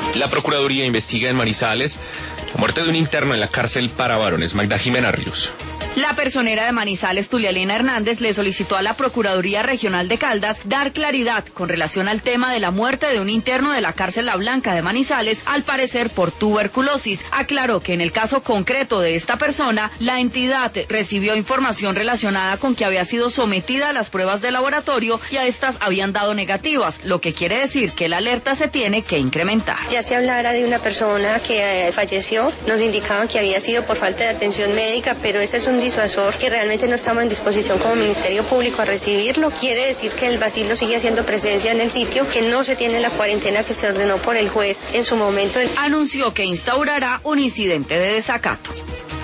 La Procuraduría investiga en Manizales la muerte de un interno en la cárcel para varones. Magda Jimena Ríos. La personera de Manizales, Tulialena Hernández, le solicitó a la Procuraduría Regional de Caldas dar claridad con relación al tema de la muerte de un interno de la cárcel La Blanca de Manizales, al parecer por tuberculosis. Aclaró que en el caso concreto de esta persona, la entidad recibió información relacionada con que había sido sometida a las pruebas de laboratorio y a estas habían dado negativas, lo que quiere decir que la alerta se tiene que incrementar. Ya se hablara de una persona que falleció, nos indicaban que había sido por falta de atención médica, pero ese es un disuasor que realmente no estamos en disposición como Ministerio Público a recibirlo. Quiere decir que el bacilo sigue haciendo presencia en el sitio, que no se tiene la cuarentena que se ordenó por el juez en su momento. Anunció que instaurará un incidente de desacato.